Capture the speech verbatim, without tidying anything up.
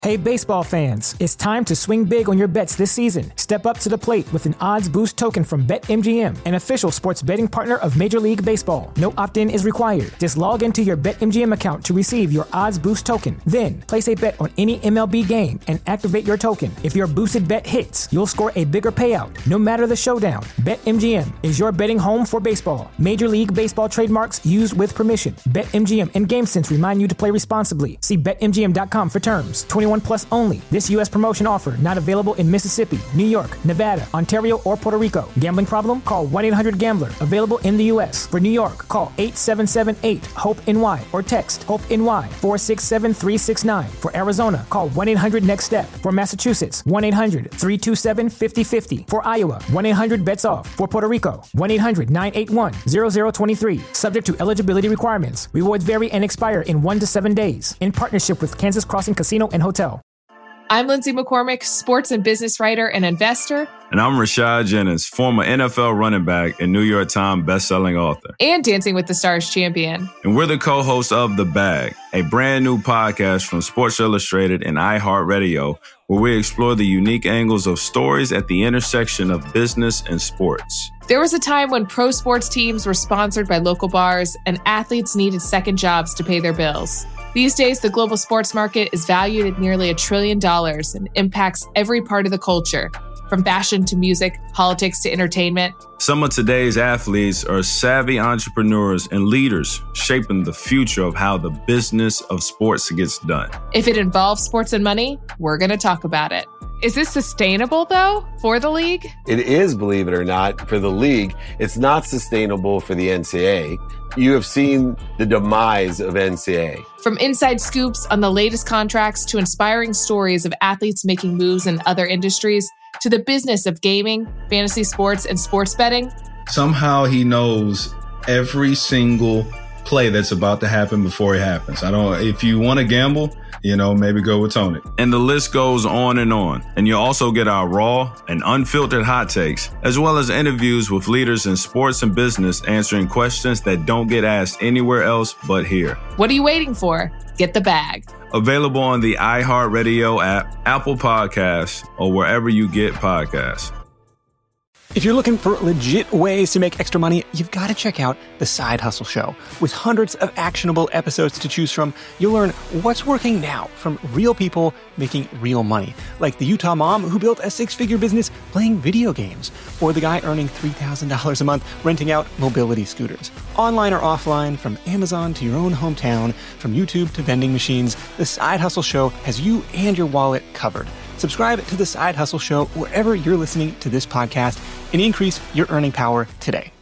Hey baseball fans, it's time to swing big on your bets this season. Step up to the plate with an odds boost token from BetMGM, an official sports betting partner of Major League Baseball. No opt-in is required. Just log into your BetMGM account to receive your odds boost token. Then, place a bet on any M L B game and activate your token. If your boosted bet hits, you'll score a bigger payout, no matter the showdown. BetMGM is your betting home for baseball. Major League Baseball trademarks used with permission. BetMGM and GameSense remind you to play responsibly. See Bet M G M dot com for terms. twenty-one plus only. This U S promotion offer not available in Mississippi, New York, Nevada, Ontario, or Puerto Rico. Gambling problem? Call one eight hundred gambler. Available in the U S. For New York, call eight seven seven eight HOPE N Y or text HOPE-N Y four six seven three six nine. For Arizona, call one eight hundred next step. For Massachusetts, one eight hundred three two seven five zero five zero. For Iowa, one eight hundred bets off. For Puerto Rico, one eight hundred nine eight one zero zero two three. Subject to eligibility requirements. Rewards vary and expire in one to seven days. In partnership with Kansas Crossing Casino and Hotel. I'm Lindsay McCormick, sports and business writer and investor. And I'm Rashad Jennings, former N F L running back and New York Times bestselling author. And Dancing with the Stars champion. And we're the co-hosts of The Bag, a brand new podcast from Sports Illustrated and iHeartRadio, where we explore the unique angles of stories at the intersection of business and sports. There was a time when pro sports teams were sponsored by local bars and athletes needed second jobs to pay their bills. These days, the global sports market is valued at nearly a trillion dollars and impacts every part of the culture, from fashion to music, politics to entertainment. Some of today's athletes are savvy entrepreneurs and leaders shaping the future of how the business of sports gets done. If it involves sports and money, we're going to talk about it. Is this sustainable, though, for the league? It is, believe it or not, for the league. It's not sustainable for the N C A A. You have seen the demise of N C A A. From inside scoops on the latest contracts to inspiring stories of athletes making moves in other industries to the business of gaming, fantasy sports, and sports betting. Somehow he knows every single play that's about to happen before it happens. I don't, if you want to gamble, you know, maybe go with Tony. And the list goes on and on. And you'll also get our raw and unfiltered hot takes, as well as interviews with leaders in sports and business answering questions that don't get asked anywhere else but here. What are you waiting for? Get The Bag. Available on the iHeartRadio app, Apple Podcasts, or wherever you get podcasts. If you're looking for legit ways to make extra money, you've got to check out The Side Hustle Show. With hundreds of actionable episodes to choose from, you'll learn what's working now from real people making real money. Like the Utah mom who built a six-figure business playing video games, or the guy earning three thousand dollars a month renting out mobility scooters. Online or offline, from Amazon to your own hometown, from YouTube to vending machines, The Side Hustle Show has you and your wallet covered. Subscribe to The Side Hustle Show wherever you're listening to this podcast and increase your earning power today.